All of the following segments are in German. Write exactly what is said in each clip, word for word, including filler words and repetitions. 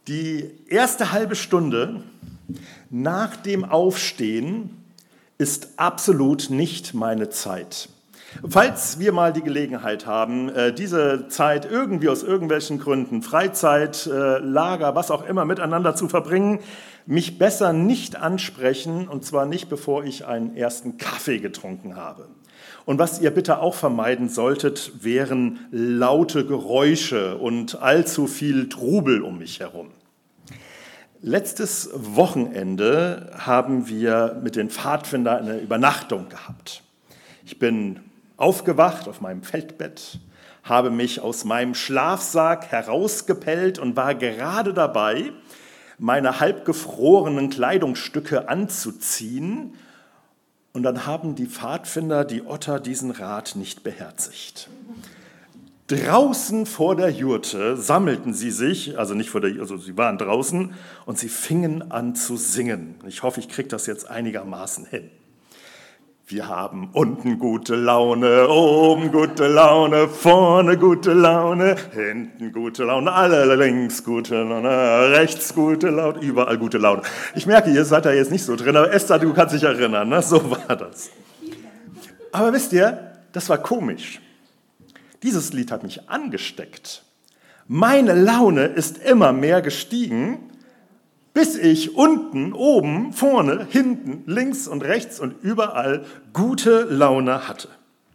Die erste halbe Stunde nach dem Aufstehen ist absolut nicht meine Zeit. Falls wir mal die Gelegenheit haben, diese Zeit irgendwie aus irgendwelchen Gründen, Freizeit, Lager, was auch immer, miteinander zu verbringen, mich besser nicht ansprechen, und zwar nicht, bevor ich einen ersten Kaffee getrunken habe. Und was ihr bitte auch vermeiden solltet, wären laute Geräusche und allzu viel Trubel um mich herum. Letztes Wochenende haben wir mit den Pfadfindern eine Übernachtung gehabt. Ich bin aufgewacht auf meinem Feldbett, habe mich aus meinem Schlafsack herausgepellt und war gerade dabei, meine halbgefrorenen Kleidungsstücke anzuziehen. Und dann haben die Pfadfinder, die Otter, diesen Rat nicht beherzigt. Draußen vor der Jurte sammelten sie sich, also nicht vor der, also sie waren draußen, und sie fingen an zu singen. Ich hoffe, ich kriege das jetzt einigermaßen hin. Wir haben unten gute Laune, oben gute Laune, vorne gute Laune, hinten gute Laune, alle links gute Laune, rechts gute Laune, überall gute Laune. Ich merke, ihr seid da jetzt nicht so drin, aber Esther, du kannst dich erinnern, ne? So war das. Aber wisst ihr, das war komisch. Dieses Lied hat mich angesteckt. Meine Laune ist immer mehr gestiegen, bis ich unten, oben, vorne, hinten, links und rechts und überall gute Laune hatte.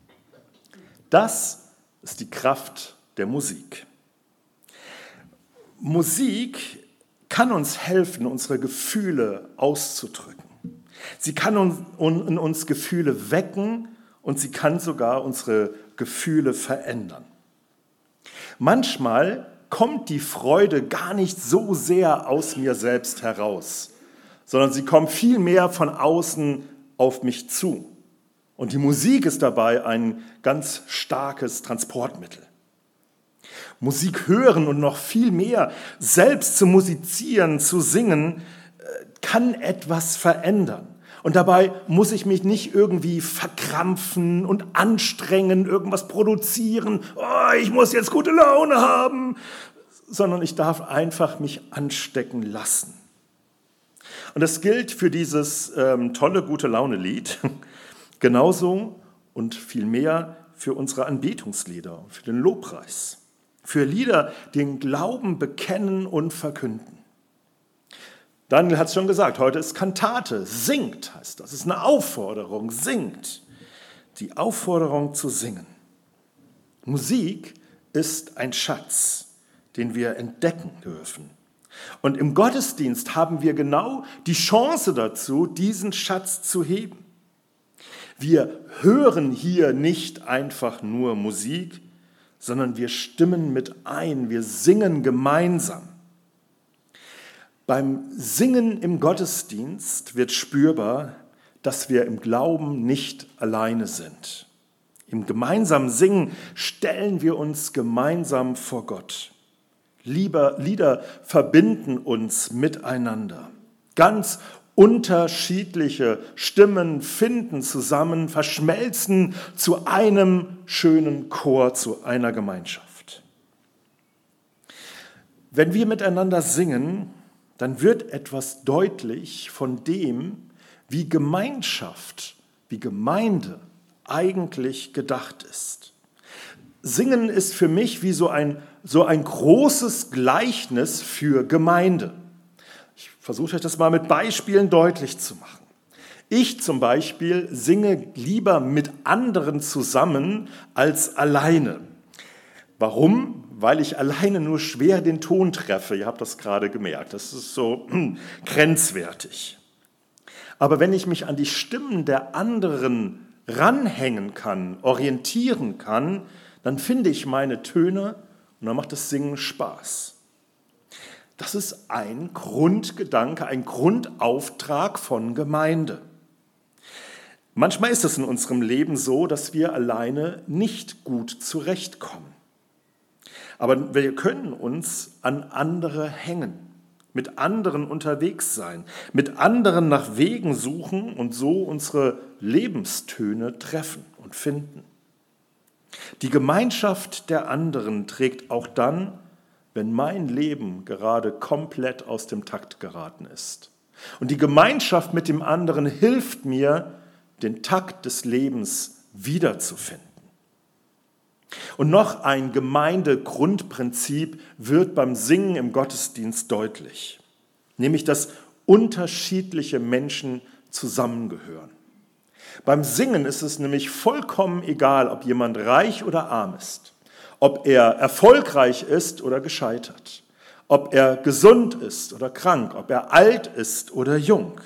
Das ist die Kraft der Musik. Musik kann uns helfen, unsere Gefühle auszudrücken. Sie kann in uns Gefühle wecken und sie kann sogar unsere Gefühle verändern. Manchmal kommt die Freude gar nicht so sehr aus mir selbst heraus, sondern sie kommt vielmehr von außen auf mich zu. Und die Musik ist dabei ein ganz starkes Transportmittel. Musik hören und noch viel mehr selbst zu musizieren, zu singen, kann etwas verändern. Und dabei muss ich mich nicht irgendwie verkrampfen und anstrengen, irgendwas produzieren. Oh, ich muss jetzt gute Laune haben, sondern ich darf einfach mich anstecken lassen. Und das gilt für dieses ähm, tolle Gute-Laune-Lied genauso und viel mehr für unsere Anbetungslieder, für den Lobpreis, für Lieder, die den Glauben bekennen und verkünden. Daniel hat es schon gesagt, heute ist Kantate, singt heißt das. Das ist eine Aufforderung, singt. Die Aufforderung zu singen. Musik ist ein Schatz, den wir entdecken dürfen. Und im Gottesdienst haben wir genau die Chance dazu, diesen Schatz zu heben. Wir hören hier nicht einfach nur Musik, sondern wir stimmen mit ein, wir singen gemeinsam. Beim Singen im Gottesdienst wird spürbar, dass wir im Glauben nicht alleine sind. Im gemeinsamen Singen stellen wir uns gemeinsam vor Gott. Liebe Lieder verbinden uns miteinander. Ganz unterschiedliche Stimmen finden zusammen, verschmelzen zu einem schönen Chor, zu einer Gemeinschaft. Wenn wir miteinander singen, dann wird etwas deutlich von dem, wie Gemeinschaft, wie Gemeinde eigentlich gedacht ist. Singen ist für mich wie so ein, so ein großes Gleichnis für Gemeinde. Ich versuche euch das mal mit Beispielen deutlich zu machen. Ich zum Beispiel singe lieber mit anderen zusammen als alleine. Warum? Weil ich alleine nur schwer den Ton treffe. Ihr habt das gerade gemerkt. Das ist so hm, grenzwertig. Aber wenn ich mich an die Stimmen der anderen ranhängen kann, orientieren kann, dann finde ich meine Töne und dann macht das Singen Spaß. Das ist ein Grundgedanke, ein Grundauftrag von Gemeinde. Manchmal ist es in unserem Leben so, dass wir alleine nicht gut zurechtkommen. Aber wir können uns an andere hängen, mit anderen unterwegs sein, mit anderen nach Wegen suchen und so unsere Lebenstöne treffen und finden. Die Gemeinschaft der anderen trägt auch dann, wenn mein Leben gerade komplett aus dem Takt geraten ist. Und die Gemeinschaft mit dem anderen hilft mir, den Takt des Lebens wiederzufinden. Und noch ein Gemeindegrundprinzip wird beim Singen im Gottesdienst deutlich, nämlich dass unterschiedliche Menschen zusammengehören. Beim Singen ist es nämlich vollkommen egal, ob jemand reich oder arm ist, ob er erfolgreich ist oder gescheitert, ob er gesund ist oder krank, ob er alt ist oder jung.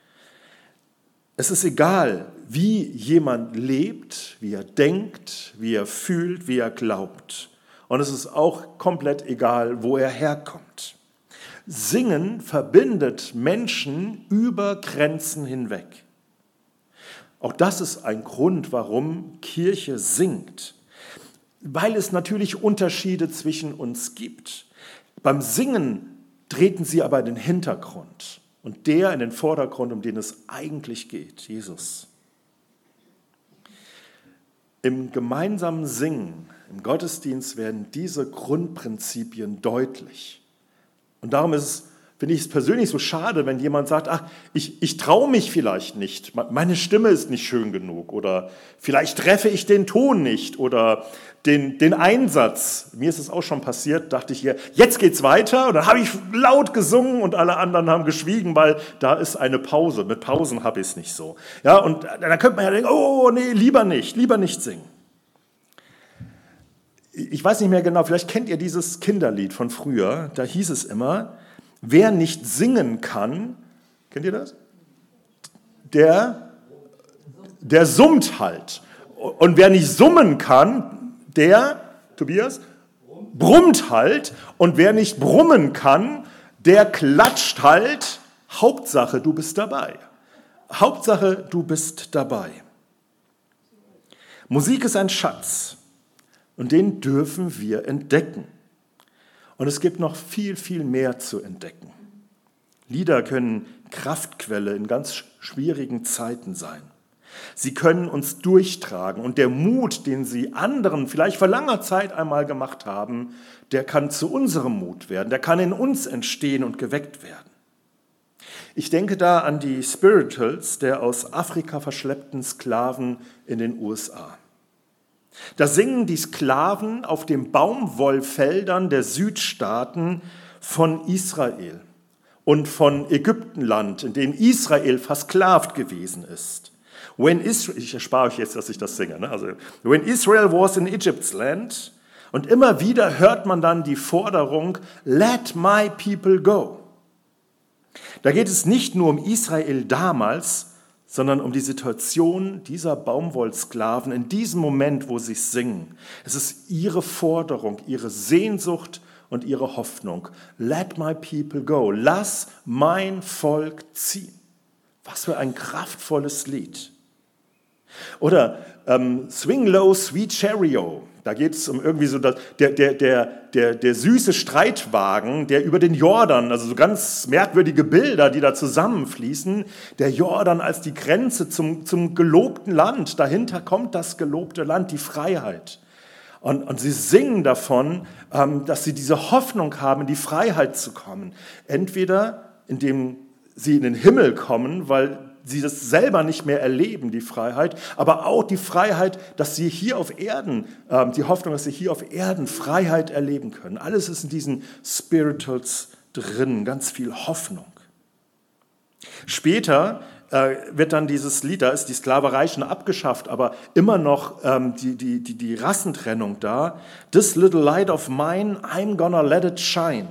Es ist egal, wie jemand lebt, wie er denkt, wie er fühlt, wie er glaubt. Und es ist auch komplett egal, wo er herkommt. Singen verbindet Menschen über Grenzen hinweg. Auch das ist ein Grund, warum Kirche singt. Weil es natürlich Unterschiede zwischen uns gibt. Beim Singen treten sie aber in den Hintergrund und der in den Vordergrund, um den es eigentlich geht, Jesus. Im gemeinsamen Singen, im Gottesdienst werden diese Grundprinzipien deutlich. Und darum ist es, finde ich es persönlich so schade, wenn jemand sagt, ach, ich, ich traue mich vielleicht nicht, meine Stimme ist nicht schön genug oder vielleicht treffe ich den Ton nicht oder den, den Einsatz. Mir ist es auch schon passiert, dachte ich hier, jetzt geht's weiter und dann habe ich laut gesungen und alle anderen haben geschwiegen, weil da ist eine Pause. Mit Pausen habe ich es nicht so. Ja, und dann könnte man ja denken, oh nee, lieber nicht, lieber nicht singen. Ich weiß nicht mehr genau, vielleicht kennt ihr dieses Kinderlied von früher, da hieß es immer, wer nicht singen kann, kennt ihr das? Der, der summt halt. Und wer nicht summen kann, der, Tobias, brummt halt. Und wer nicht brummen kann, der klatscht halt. Hauptsache, du bist dabei. Hauptsache, du bist dabei. Musik ist ein Schatz und den dürfen wir entdecken. Und es gibt noch viel, viel mehr zu entdecken. Lieder können Kraftquelle in ganz schwierigen Zeiten sein. Sie können uns durchtragen und der Mut, den sie anderen vielleicht vor langer Zeit einmal gemacht haben, der kann zu unserem Mut werden, der kann in uns entstehen und geweckt werden. Ich denke da an die Spirituals der aus Afrika verschleppten Sklaven in den U S A. Da singen die Sklaven auf den Baumwollfeldern der Südstaaten von Israel und von Ägyptenland, in dem Israel versklavt gewesen ist. When Israel, ich erspare euch jetzt, dass ich das singe, ne? Also, when Israel was in Egypt's land, und immer wieder hört man dann die Forderung, let my people go. Da geht es nicht nur um Israel damals, sondern um die Situation dieser Baumwollsklaven in diesem Moment, wo sie singen. Es ist ihre Forderung, ihre Sehnsucht und ihre Hoffnung. Let my people go. Lass mein Volk ziehen. Was für ein kraftvolles Lied. Oder ähm, Swing Low, Sweet Chariot. Da geht es um irgendwie so das, der, der, der, der, der süße Streitwagen, der über den Jordan, also so ganz merkwürdige Bilder, die da zusammenfließen, der Jordan als die Grenze zum, zum gelobten Land. Dahinter kommt das gelobte Land, die Freiheit. Und, und sie singen davon, ähm, dass sie diese Hoffnung haben, in die Freiheit zu kommen. Entweder indem sie in den Himmel kommen, weil sie das selber nicht mehr erleben, die Freiheit, aber auch die Freiheit, dass sie hier auf Erden, äh, die Hoffnung, dass sie hier auf Erden Freiheit erleben können. Alles ist in diesen Spirituals drin, ganz viel Hoffnung. Später äh, wird dann dieses Lied, da ist die Sklaverei schon abgeschafft, aber immer noch ähm, die, die, die, die Rassentrennung da. This little light of mine, I'm gonna let it shine.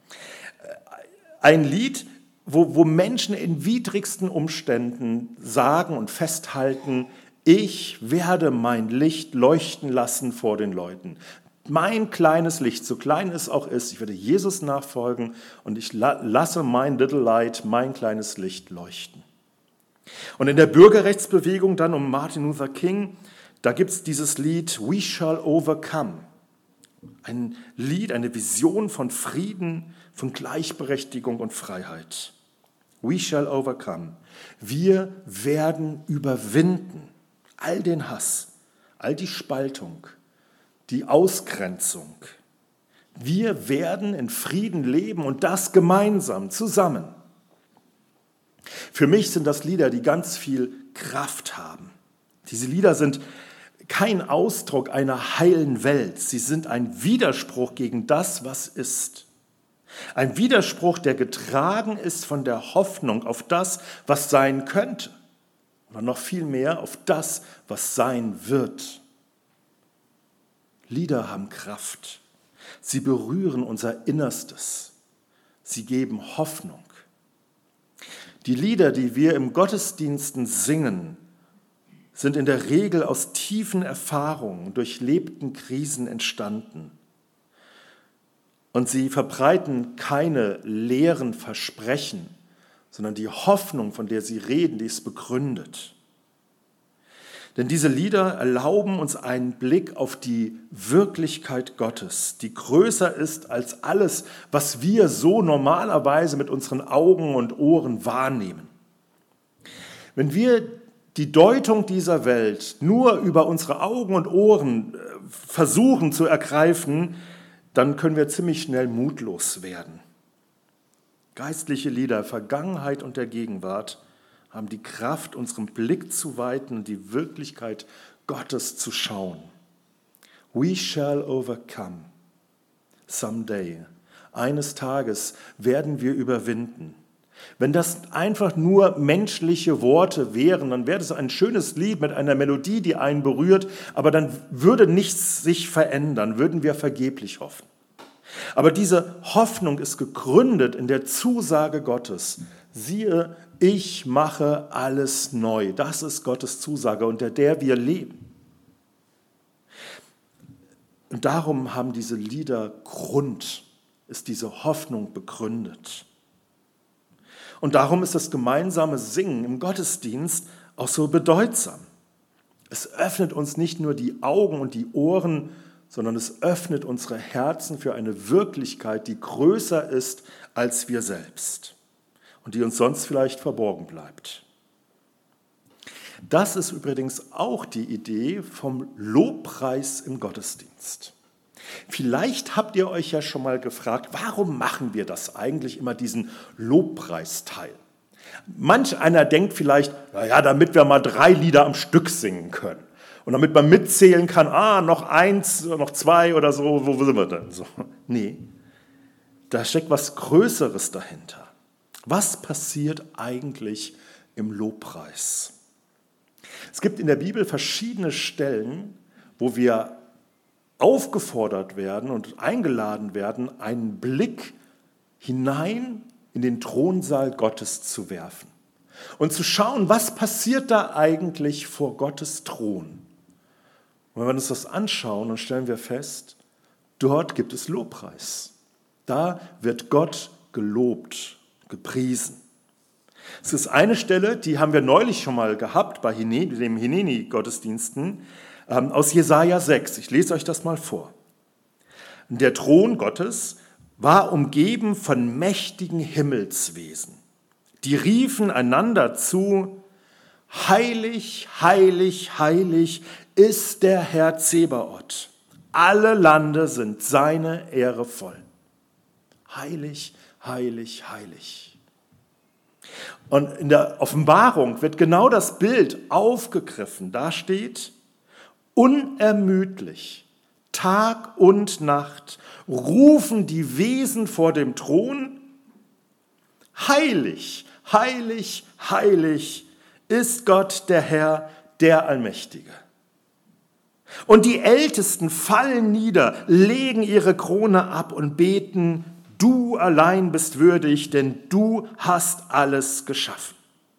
Ein Lied, Wo, wo Menschen in widrigsten Umständen sagen und festhalten, ich werde mein Licht leuchten lassen vor den Leuten. Mein kleines Licht, so klein es auch ist, ich werde Jesus nachfolgen und ich la- lasse mein little light, mein kleines Licht leuchten. Und in der Bürgerrechtsbewegung dann um Martin Luther King, da gibt es dieses Lied We Shall Overcome. Ein Lied, eine Vision von Frieden, von Gleichberechtigung und Freiheit. We shall overcome. Wir werden überwinden all den Hass, all die Spaltung, die Ausgrenzung. Wir werden in Frieden leben und das gemeinsam, zusammen. Für mich sind das Lieder, die ganz viel Kraft haben. Diese Lieder sind kein Ausdruck einer heilen Welt. Sie sind ein Widerspruch gegen das, was ist. Ein Widerspruch, der getragen ist von der Hoffnung auf das, was sein könnte. Oder noch viel mehr auf das, was sein wird. Lieder haben Kraft. Sie berühren unser Innerstes. Sie geben Hoffnung. Die Lieder, die wir im Gottesdiensten singen, sind in der Regel aus tiefen Erfahrungen, durchlebten Krisen entstanden. Und sie verbreiten keine leeren Versprechen, sondern die Hoffnung, von der sie reden, die ist begründet. Denn diese Lieder erlauben uns einen Blick auf die Wirklichkeit Gottes, die größer ist als alles, was wir so normalerweise mit unseren Augen und Ohren wahrnehmen. Wenn wir die Deutung dieser Welt nur über unsere Augen und Ohren versuchen zu ergreifen, dann können wir ziemlich schnell mutlos werden. Geistliche Lieder, Vergangenheit und der Gegenwart haben die Kraft, unseren Blick zu weiten und die Wirklichkeit Gottes zu schauen. We shall overcome someday. Eines Tages werden wir überwinden. Wenn das einfach nur menschliche Worte wären, dann wäre das ein schönes Lied mit einer Melodie, die einen berührt, aber dann würde nichts sich verändern, würden wir vergeblich hoffen. Aber diese Hoffnung ist gegründet in der Zusage Gottes. Siehe, ich mache alles neu. Das ist Gottes Zusage, unter der wir leben. Und darum haben diese Lieder Grund, ist diese Hoffnung begründet. Und darum ist das gemeinsame Singen im Gottesdienst auch so bedeutsam. Es öffnet uns nicht nur die Augen und die Ohren, sondern es öffnet unsere Herzen für eine Wirklichkeit, die größer ist als wir selbst und die uns sonst vielleicht verborgen bleibt. Das ist übrigens auch die Idee vom Lobpreis im Gottesdienst. Vielleicht habt ihr euch ja schon mal gefragt, warum machen wir das eigentlich immer, diesen Lobpreisteil? Manch einer denkt vielleicht, naja, damit wir mal drei Lieder am Stück singen können. Und damit man mitzählen kann, ah, noch eins, noch zwei oder so, wo sind wir denn? So. Nee, da steckt was Größeres dahinter. Was passiert eigentlich im Lobpreis? Es gibt in der Bibel verschiedene Stellen, wo wir aufgefordert werden und eingeladen werden, einen Blick hinein in den Thronsaal Gottes zu werfen und zu schauen, was passiert da eigentlich vor Gottes Thron. Und wenn wir uns das anschauen, dann stellen wir fest, dort gibt es Lobpreis. Da wird Gott gelobt, gepriesen. Es ist eine Stelle, die haben wir neulich schon mal gehabt bei dem Hineni-Gottesdiensten, aus Jesaja sechs. Ich lese euch das mal vor. Der Thron Gottes war umgeben von mächtigen Himmelswesen. Die riefen einander zu, heilig, heilig, heilig ist der Herr Zebaoth. Alle Lande sind seine Ehre voll. Heilig, heilig, heilig. Und in der Offenbarung wird genau das Bild aufgegriffen. Da steht, unermüdlich, Tag und Nacht rufen die Wesen vor dem Thron, heilig, heilig, heilig ist Gott der Herr, der Allmächtige. Und die Ältesten fallen nieder, legen ihre Krone ab und beten, du allein bist würdig, denn du hast alles geschaffen.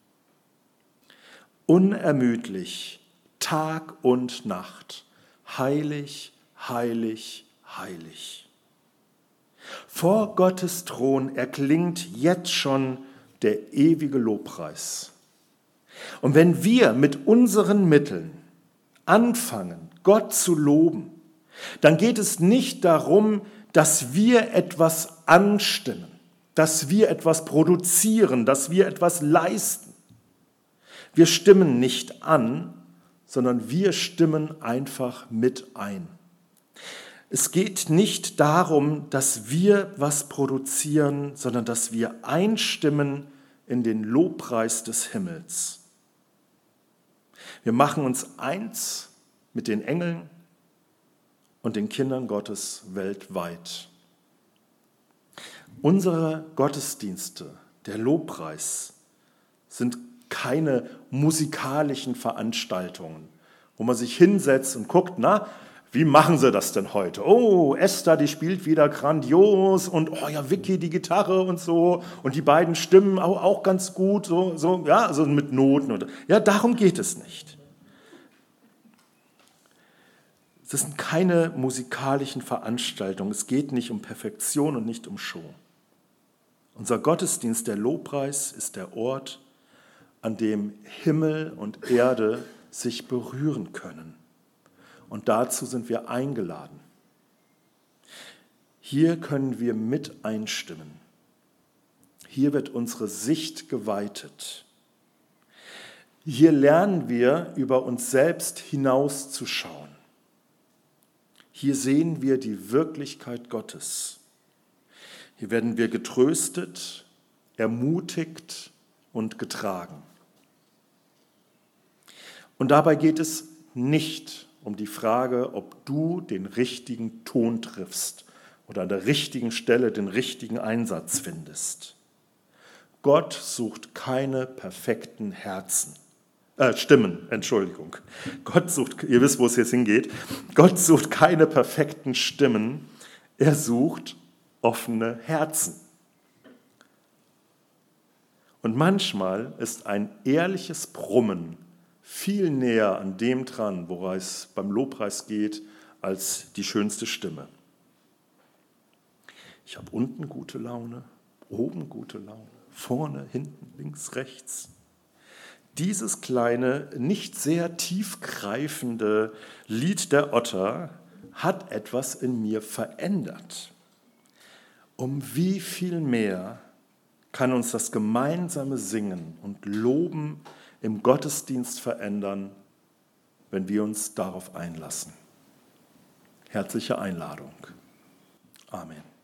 Unermüdlich, Tag und Nacht, heilig, heilig, heilig. Vor Gottes Thron erklingt jetzt schon der ewige Lobpreis. Und wenn wir mit unseren Mitteln anfangen, Gott zu loben, dann geht es nicht darum, dass wir etwas anstimmen, dass wir etwas produzieren, dass wir etwas leisten. Wir stimmen nicht an, sondern wir stimmen einfach mit ein. Es geht nicht darum, dass wir was produzieren, sondern dass wir einstimmen in den Lobpreis des Himmels. Wir machen uns eins mit den Engeln und den Kindern Gottes weltweit. Unsere Gottesdienste, der Lobpreis, sind keine musikalischen Veranstaltungen, wo man sich hinsetzt und guckt, na, wie machen sie das denn heute? Oh, Esther, die spielt wieder grandios und oh ja, Vicky, die Gitarre und so und die beiden Stimmen auch, auch ganz gut, so, so, ja, also mit Noten. Und, ja, darum geht es nicht. Das sind keine musikalischen Veranstaltungen. Es geht nicht um Perfektion und nicht um Show. Unser Gottesdienst, der Lobpreis, ist der Ort, an dem Himmel und Erde sich berühren können. Und dazu sind wir eingeladen. Hier können wir mit einstimmen. Hier wird unsere Sicht geweitet. Hier lernen wir, über uns selbst hinauszuschauen. Hier sehen wir die Wirklichkeit Gottes. Hier werden wir getröstet, ermutigt und getragen. Und dabei geht es nicht um die Frage, ob du den richtigen Ton triffst oder an der richtigen Stelle den richtigen Einsatz findest. Gott sucht keine perfekten Herzen. Äh, Stimmen, Entschuldigung. Gott sucht, ihr wisst, wo es jetzt hingeht. Gott sucht keine perfekten Stimmen. Er sucht offene Herzen. Und manchmal ist ein ehrliches Brummen viel näher an dem dran, woran es beim Lobpreis geht, als die schönste Stimme. Ich habe unten gute Laune, oben gute Laune, vorne, hinten, links, rechts. Dieses kleine, nicht sehr tiefgreifende Lied der Otter hat etwas in mir verändert. Um wie viel mehr kann uns das gemeinsame Singen und Loben im Gottesdienst verändern, wenn wir uns darauf einlassen. Herzliche Einladung. Amen.